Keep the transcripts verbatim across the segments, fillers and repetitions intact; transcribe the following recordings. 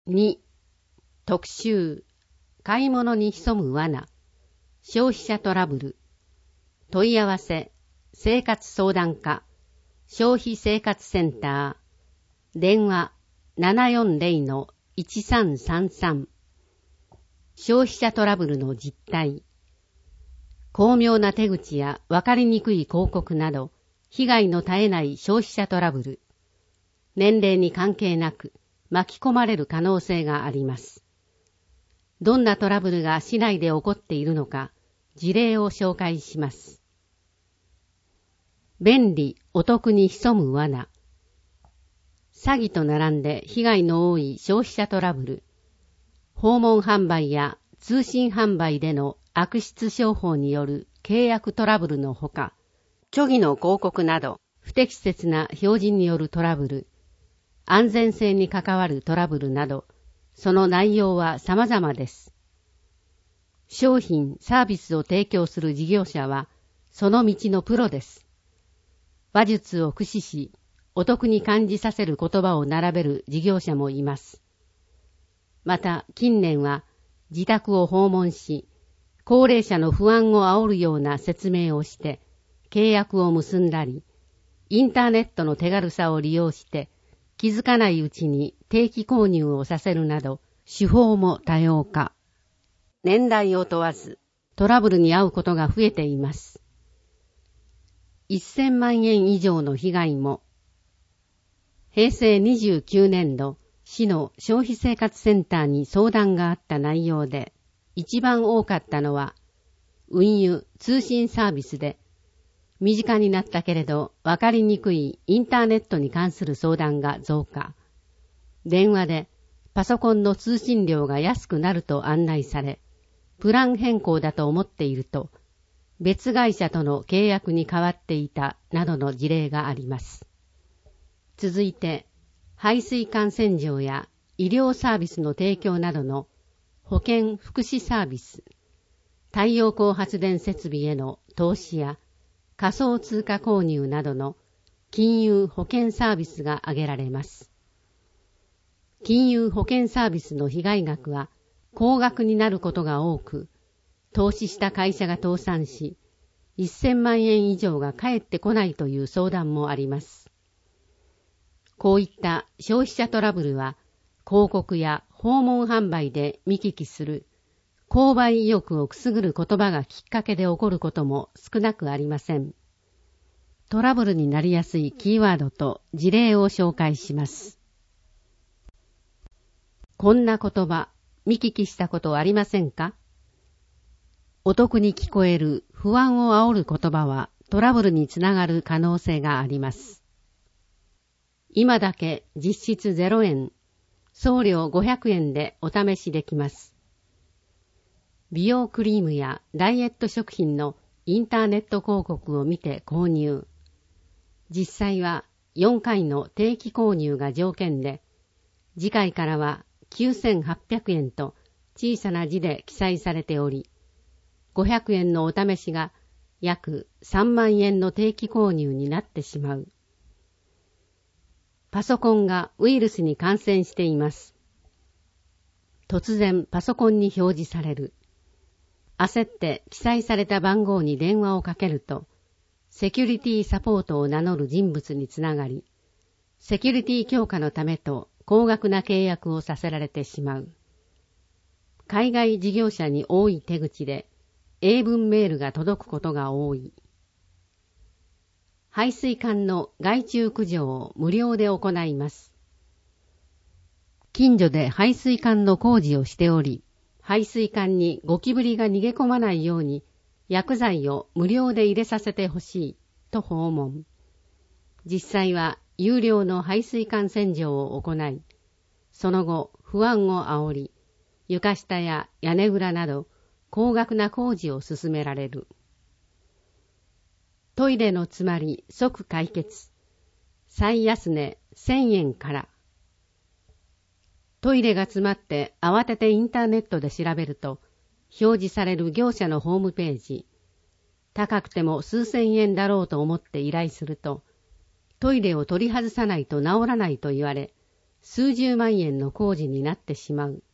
に. 特集買い物に潜む罠、消費者トラブル、問い合わせ、生活相談課、消費生活センター、電話 ななよんゼロのいちさんさんさん、消費者トラブルの実態、巧妙な手口やわかりにくい広告など、被害の絶えない消費者トラブル、年齢に関係なく巻き込まれる可能性があります。どんなトラブルが市内で起こっているのか、事例を紹介します。便利、お得に潜む罠。詐欺と並んで被害の多い消費者トラブル。訪問販売や通信販売での悪質商法による契約トラブルのほか、虚偽の広告など不適切な表示によるトラブル、安全性に関わるトラブルなど、その内容は様々です。商品、サービスを提供する事業者は、その道のプロです。話術を駆使し、お得に感じさせる言葉を並べる事業者もいます。また、近年は、自宅を訪問し、高齢者の不安を煽るような説明をして、契約を結んだり、インターネットの手軽さを利用して、気づかないうちに定期購入をさせるなど、手法も多様化。年代を問わず、トラブルに遭うことが増えています。せんまんえん以上の被害も。へいせいにじゅうきゅうねんど、市の消費生活センターに相談があった内容で、一番多かったのは、運輸・通信サービスで、身近になったけれど分かりにくいインターネットに関する相談が増加。電話でパソコンの通信料が安くなると案内され、プラン変更だと思っていると、別会社との契約に変わっていたなどの事例があります。続いて、排水管洗浄や医療サービスの提供などの保健福祉サービス、太陽光発電設備への投資や仮想通貨購入などの金融保険サービスが挙げられます。金融保険サービスの被害額は高額になることが多く、投資した会社が倒産し、せんまんえん以上が返ってこないという相談もあります。こういった消費者トラブルは、広告や訪問販売で見聞きする購買意欲をくすぐる言葉がきっかけで起こることも少なくありません。トラブルになりやすいキーワードと事例を紹介します。こんな言葉、見聞きしたことありませんか？お得に聞こえる不安を煽る言葉はトラブルにつながる可能性があります。今だけ実質ゼロえん、送料ごひゃくえんでお試しできます。美容クリームやダイエット食品のインターネット広告を見て購入。実際はよんかいの定期購入が条件で、次回からはきゅうせんはっぴゃくえんと小さな字で記載されており、ごひゃくえんのお試しが約さんまんえんの定期購入になってしまう。パソコンがウイルスに感染しています。突然パソコンに表示される。焦って記載された番号に電話をかけると、セキュリティサポートを名乗る人物につながり、セキュリティ強化のためと高額な契約をさせられてしまう。海外事業者に多い手口で、英文メールが届くことが多い。排水管の害虫駆除を無料で行います。近所で排水管の工事をしており、排水管にゴキブリが逃げ込まないように薬剤を無料で入れさせてほしいと訪問。実際は有料の排水管洗浄を行い、その後不安を煽り、床下や屋根裏など高額な工事を進められる。トイレの詰まり即解決。最安値せんえんから。トイレが詰まって慌ててインターネットで調べると、表示される業者のホームページ、高くても数千円だろうと思って依頼すると、トイレを取り外さないと治らないと言われ、 数十万円の工事になってしまう。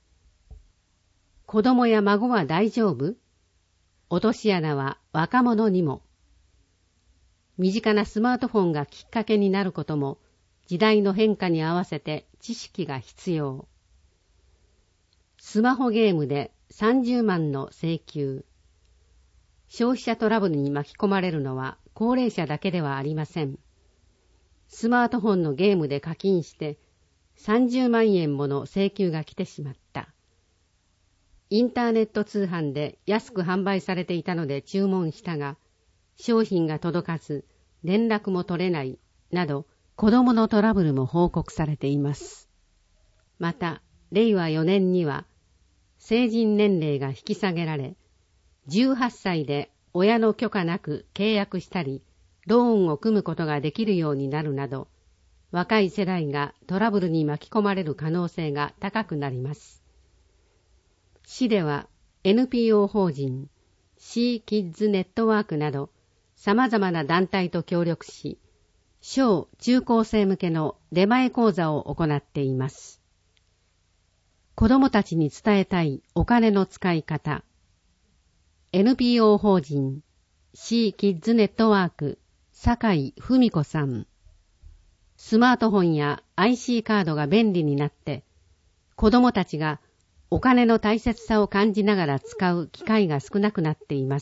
子供や孫は大丈夫？落とし穴は若者にも。身近なスマートフォンがきっかけになることも、時代の変化に合わせて知識が必要。スマホゲームでさんじゅうまんの請求。消費者トラブルに巻き込まれるのは高齢者だけではありません。スマートフォンのゲームで課金してさんじゅうまんえんもの請求が来てしまった。インターネット通販で安く販売されていたので注文したが、商品が届かず連絡も取れないなど、子供のトラブルも報告されています。また、れいわよねんには成人年齢が引き下げられ、じゅうはっさいで親の許可なく契約したり、ローンを組むことができるようになるなど、若い世代がトラブルに巻き込まれる可能性が高くなります。市では エヌピーオー 法人 シーキッズネットワークなど様々な団体と協力し、小中高生向けの出前講座を行っています。子どもたちに伝えたいお金の使い方。エヌピーオー 法人 シーキッズネットワーク酒井文子さん。スマートフォンや アイシー カードが便利になって、子どもたちがお金の大切さを感じながら使う機会が少なくなっています。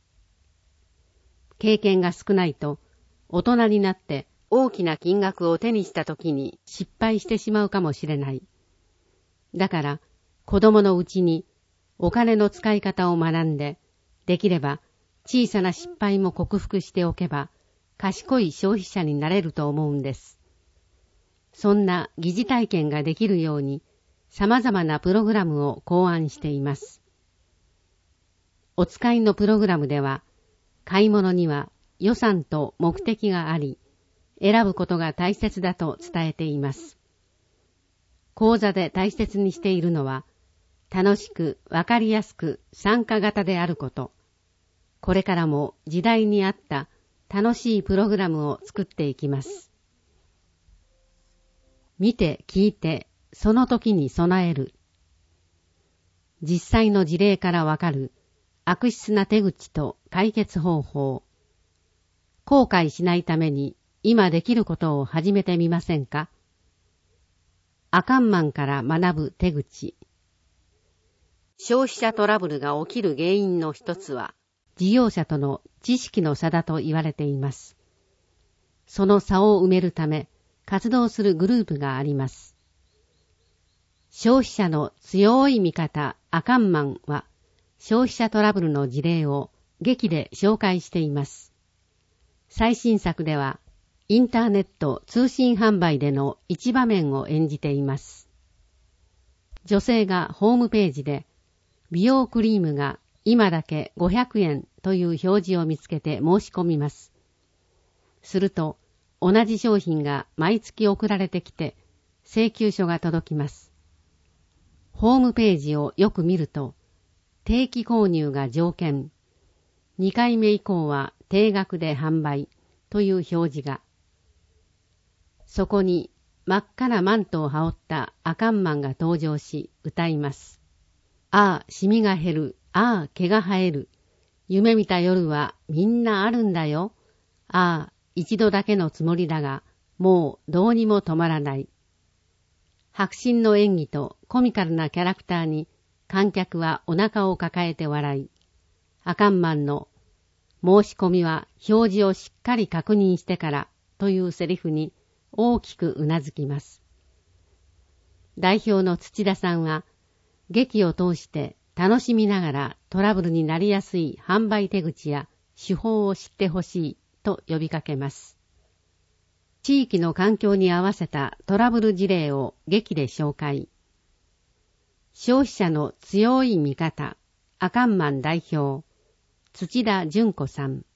経験が少ないと、大人になって大きな金額を手にしたときに失敗してしまうかもしれない。だから子供のうちにお金の使い方を学んで、できれば小さな失敗も克服しておけば賢い消費者になれると思うんです。そんな疑似体験ができるように様々なプログラムを考案しています。お使いのプログラムでは、買い物には予算と目的があり、選ぶことが大切だと伝えています。講座で大切にしているのは、楽しくわかりやすく参加型であること。これからも時代に合った楽しいプログラムを作っていきます。見て聞いてその時に備える。実際の事例からわかる悪質な手口と解決方法。後悔しないために今できることを始めてみませんか？アカンマンから学ぶ手口。消費者トラブルが起きる原因の一つは、事業者との知識の差だと言われています。その差を埋めるため、活動するグループがあります。消費者の強い味方アカンマンは、消費者トラブルの事例を劇で紹介しています。最新作では、インターネット通信販売での一場面を演じています。女性がホームページで、美容クリームが今だけごひゃくえんという表示を見つけて申し込みます。すると、同じ商品が毎月送られてきて、請求書が届きます。ホームページをよく見ると、定期購入が条件、にかいめ以降は定額で販売という表示が、そこに真っ赤なマントを羽織ったアカンマンが登場し歌います。ああ、シミが減る。ああ、毛が生える。夢見た夜はみんなあるんだよ。ああ、一度だけのつもりだが、もうどうにも止まらない。迫真の演技とコミカルなキャラクターに観客はお腹を抱えて笑い、アカンマンの申し込みは表示をしっかり確認してからというセリフに大きくうなずきます。代表の土田さんは、劇を通して楽しみながらトラブルになりやすい販売手口や手法を知ってほしいと呼びかけます。地域の環境に合わせたトラブル事例を劇で紹介。消費者の強い味方、アカンマン代表、土田純子さん。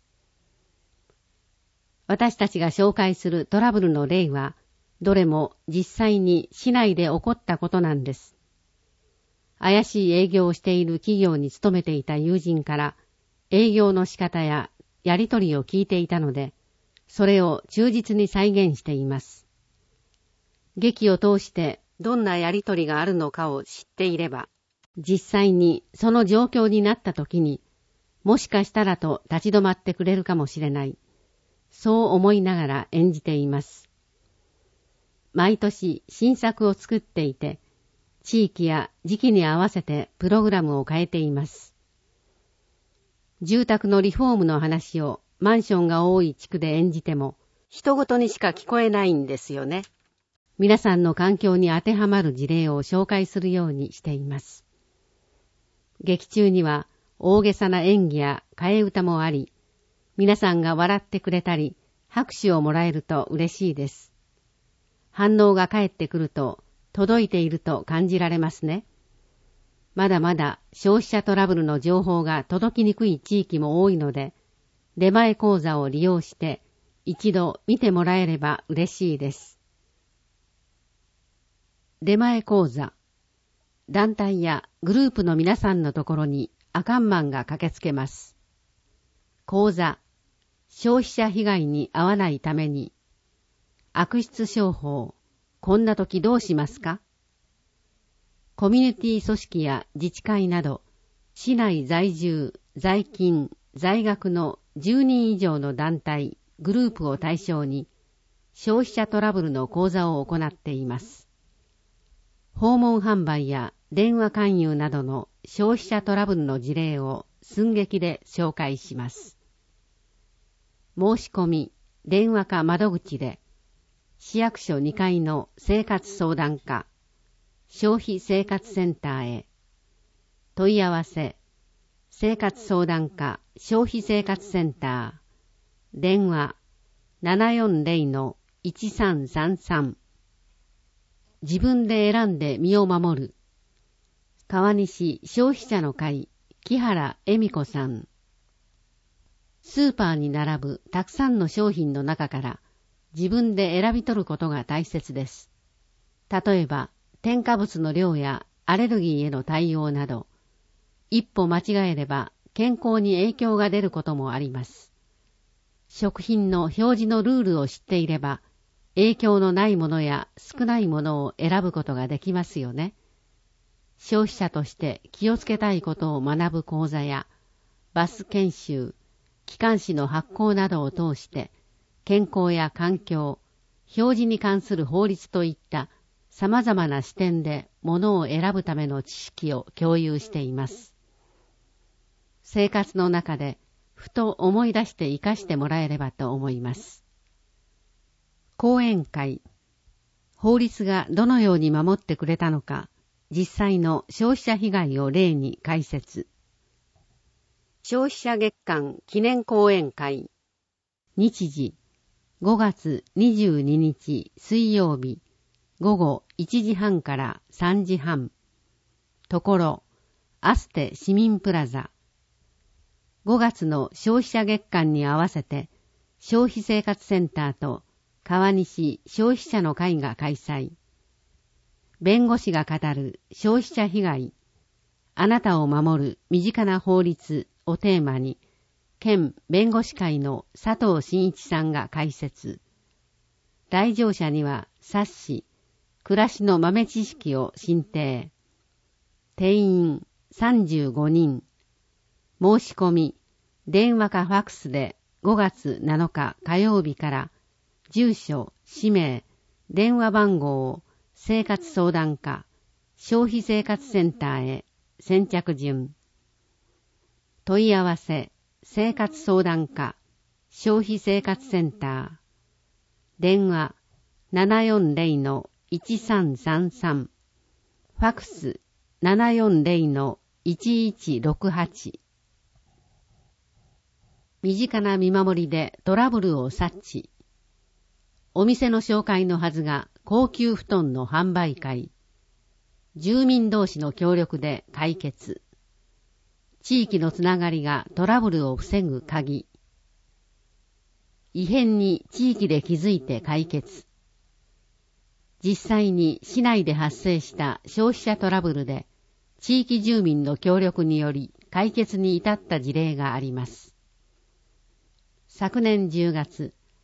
私たちが紹介するトラブルの例は、どれも実際に市内で起こったことなんです。怪しい営業をしている企業に勤めていた友人から営業の仕方ややり取りを聞いていたので、それを忠実に再現しています。 劇を通してどんなやりとりがあるのかを知っていれば、実際にその状況になった時に、もしかしたらと立ち止まってくれるかもしれない。そう思いながら演じています。毎年新作を作っていて、地域や時期に合わせてプログラムを変えています。住宅のリフォームの話をマンションが多い地区で演じても、人ごとにしか聞こえないんですよね。皆さんの環境に当てはまる事例を紹介するようにしています。劇中には大げさな演技や替え歌もあり、皆さんが笑ってくれたり、拍手をもらえると嬉しいです。反応が返ってくると、届いていると感じられますね。まだまだ消費者トラブルの情報が届きにくい地域も多いので、出前講座を利用して一度見てもらえれば嬉しいです。出前講座。団体やグループの皆さんのところに赤んマンが駆けつけます。講座。消費者被害に遭わないために。悪質商法。こんな時どうしますか？コミュニティ組織や自治会など、市内在住、在勤、在学のじゅうにん以上の団体、グループを対象に、消費者トラブルの講座を行っています。訪問販売や電話勧誘などの消費者トラブルの事例を寸劇で紹介します。申し込み、電話か窓口で、市役所にかいの生活相談課、消費生活センターへ。問い合わせ、生活相談課消費生活センター、電話 ななよんぜろのいちさんさんさん。自分で選んで身を守る。川西消費者の会、木原恵美子さん。スーパーに並ぶたくさんの商品の中から自分で選び取ることが大切です。例えば、添加物の量やアレルギーへの対応など、一歩間違えれば健康に影響が出ることもあります。食品の表示のルールを知っていれば、影響のないものや少ないものを選ぶことができますよね。消費者として気をつけたいことを学ぶ講座や、バス研修、機関誌の発行などを通して、健康や環境、表示に関する法律といった様々な視点で物を選ぶための知識を共有しています。生活の中でふと思い出して活かしてもらえればと思います。講演会。法律がどのように守ってくれたのか、実際の消費者被害を例に解説。消費者月間記念講演会。日時、ごがつにじゅうににち水曜日、午後いちじはんからさんじはん。ところ、アステ市民プラザ。ごがつの消費者月間に合わせて、消費生活センターと川西消費者の会が開催。弁護士が語る消費者被害、あなたを守る身近な法律をテーマに、県弁護士会の佐藤真一さんが解説。来場者には冊子、暮らしの豆知識を進呈。定員さんじゅうごにん。申し込み、電話かファックスでごがつなのか火曜日から、住所、氏名、電話番号を生活相談課、消費生活センターへ先着順。問い合わせ、生活相談課、消費生活センター。電話 ななよんぜろのいちさんさんさん。ファックス ななよんぜろのいちいちろくはち。身近な見守りでトラブルを察知。お店の紹介のはずが高級布団の販売会。住民同士の協力で解決。地域のつながりがトラブルを防ぐ鍵。異変に地域で気づいて解決。実際に市内で発生した消費者トラブルで、地域住民の協力により解決に至った事例があります。昨年じゅうがつ、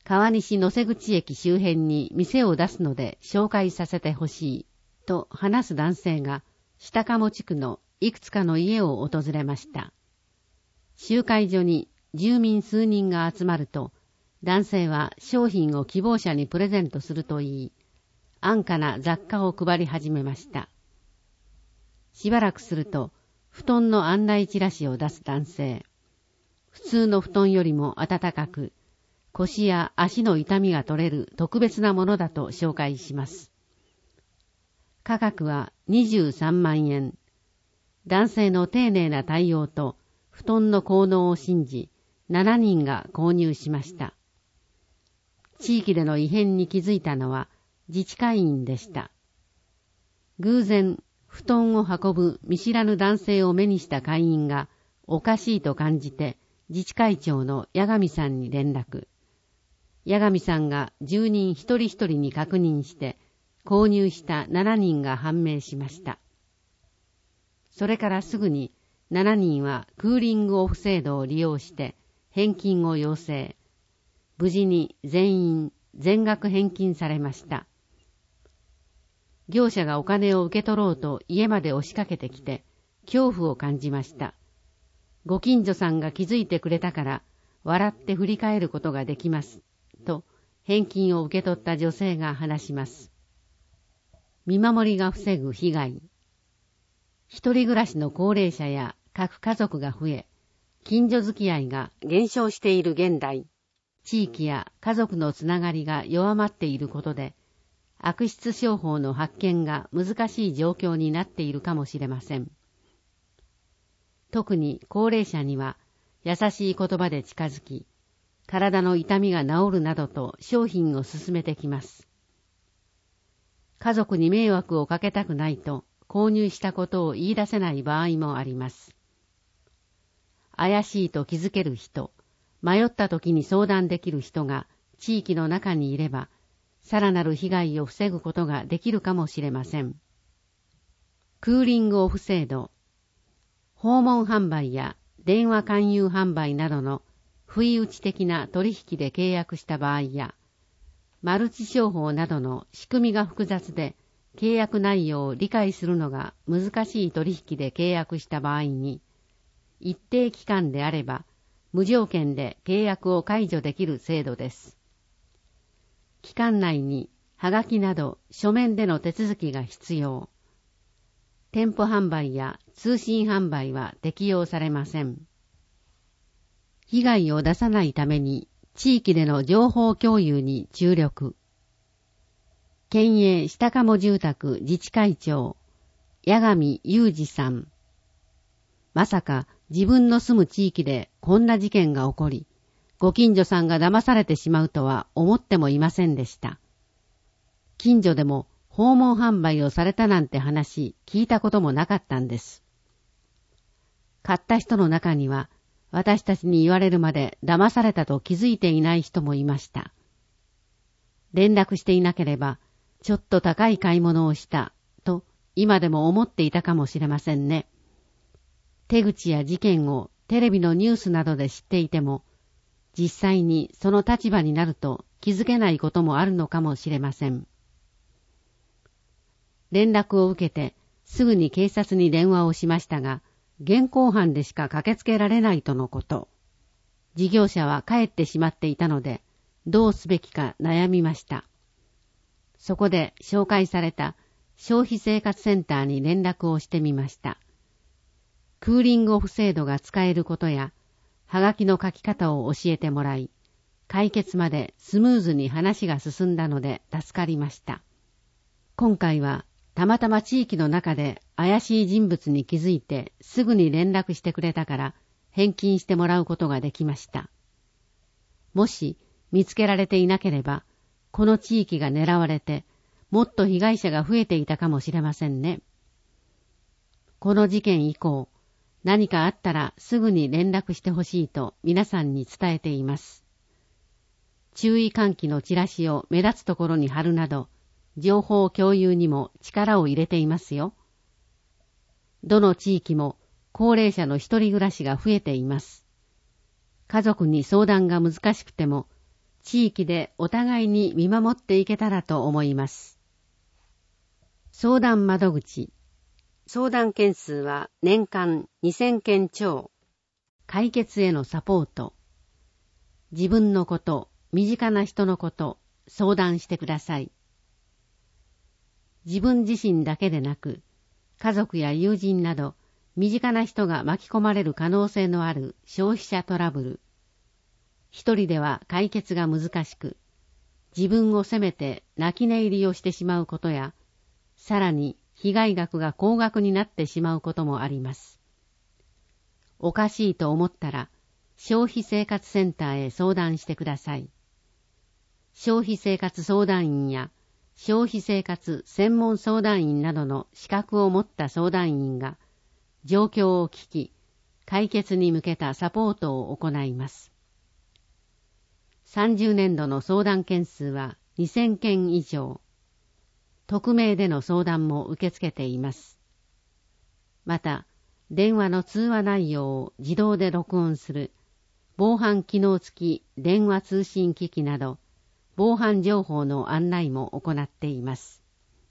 川西野瀬口駅周辺に店を出すので紹介させてほしいと話す男性が下鴨地区のいくつかの家を訪れました。集会所に住民数人が集まると、男性は商品を希望者にプレゼントすると言い、安価な雑貨を配り始めました。しばらくすると、布団の案内チラシを出す男性。普通の布団よりも暖かく、腰や足の痛みが取れる特別なものだと紹介します。価格はにじゅうさんまんえん。男性の丁寧な対応と布団の効能を信じ、しちにんが購入しました。地域での異変に気づいたのは自治会員でした。偶然、布団を運ぶ見知らぬ男性を目にした会員がおかしいと感じて自治会長の八神さんに連絡。八神さんが住人一人一人に確認して購入したしちにんが判明しました。それからすぐにしちにんはクーリングオフ制度を利用して返金を要請。無事に全員全額返金されました。業者がお金を受け取ろうと家まで押しかけてきて恐怖を感じました。ご近所さんが気づいてくれたから笑って振り返ることができますと返金を受け取った女性が話します。見守りが防ぐ被害。一人暮らしの高齢者や各家族が増え、近所付き合いが減少している現代、地域や家族のつながりが弱まっていることで、悪質商法の発見が難しい状況になっているかもしれません。特に高齢者には優しい言葉で近づき、体の痛みが治るなどと商品を勧めてきます。家族に迷惑をかけたくないと購入したことを言い出せない場合もあります。怪しいと気づける人、迷った時に相談できる人が地域の中にいれば、さらなる被害を防ぐことができるかもしれません。クーリングオフ制度、訪問販売や電話勧誘販売などの不意打ち的な取引で契約した場合や、マルチ商法などの仕組みが複雑で契約内容を理解するのが難しい取引で契約した場合に、一定期間であれば無条件で契約を解除できる制度です。期間内にはがきなど書面での手続きが必要。店舗販売や通信販売は適用されません。被害を出さないために地域での情報共有に注力。県営下鴨住宅自治会長、八神裕二さん。まさか自分の住む地域でこんな事件が起こり、ご近所さんが騙されてしまうとは思ってもいませんでした。近所でも訪問販売をされたなんて話聞いたこともなかったんです。買った人の中には私たちに言われるまで騙されたと気づいていない人もいました。連絡していなければちょっと高い買い物をしたと今でも思っていたかもしれませんね。手口や事件をテレビのニュースなどで知っていても、実際にその立場になると気づけないこともあるのかもしれません。連絡を受けてすぐに警察に電話をしましたが、現行犯でしか駆けつけられないとのこと。事業者は帰ってしまっていたので、どうすべきか悩みました。そこで紹介された消費生活センターに連絡をしてみました。クーリングオフ制度が使えることや、はがきの書き方を教えてもらい、解決までスムーズに話が進んだので助かりました。今回はたまたま地域の中で怪しい人物に気づいてすぐに連絡してくれたから返金してもらうことができました。もし見つけられていなければ、この地域が狙われてもっと被害者が増えていたかもしれませんね。この事件以降、何かあったらすぐに連絡してほしいと皆さんに伝えています。注意喚起のチラシを目立つところに貼るなど、情報共有にも力を入れていますよ。どの地域も高齢者の一人暮らしが増えています。家族に相談が難しくても、 地域でお互いに見守っていけたらと思います。相談窓口。相談件数は年間にせんけん超。解決へのサポート。自分のこと、身近な人のこと、相談してください。自分自身だけでなく、家族や友人など、身近な人が巻き込まれる可能性のある消費者トラブル。一人では解決が難しく、自分を責めて泣き寝入りをしてしまうことや、さらに被害額が高額になってしまうこともあります。おかしいと思ったら、消費生活センターへ相談してください。消費生活相談員や消費生活専門相談員などの資格を持った相談員が、状況を聞き、解決に向けたサポートを行います。さんじゅうねんどの相談件数はにせんけん以上。匿名での相談も受け付けています。また、電話の通話内容を自動で録音する防犯機能付き電話通信機器など、防犯情報の案内も行っています。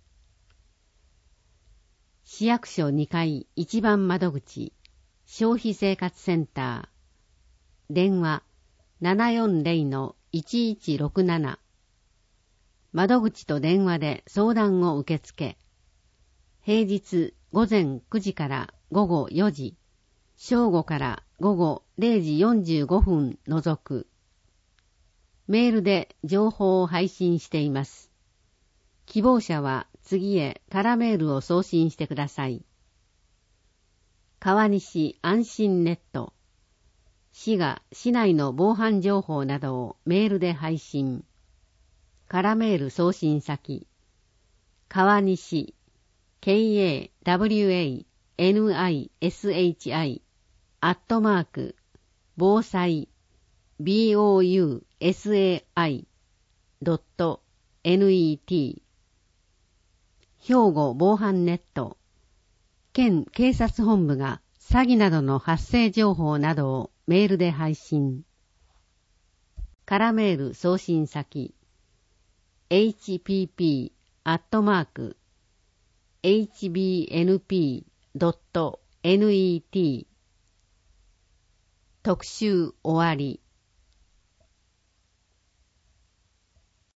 市役所にかい一番窓口、消費生活センター、電話 ななよんぜろのいちいちろくなな、窓口と電話で相談を受け付け、平日午前くじから午後よじ、正午から午後れいじよんじゅうごふん除く。メールで情報を配信しています。希望者は次へ空メールを送信してください。川西安心ネット。市が市内の防犯情報などをメールで配信。空メール送信先。川西 ケーエーダブリューエーエヌアイエスエイチアイ アットマーク防災 ビーオーユーエスエーアイ ドット ネット 兵庫防犯ネット県警察本部が詐欺などの発生情報などをメールで配信。空メール送信先 エイチピーピー アットマーク エイチビーエヌピー ドット ネット 特集終わり。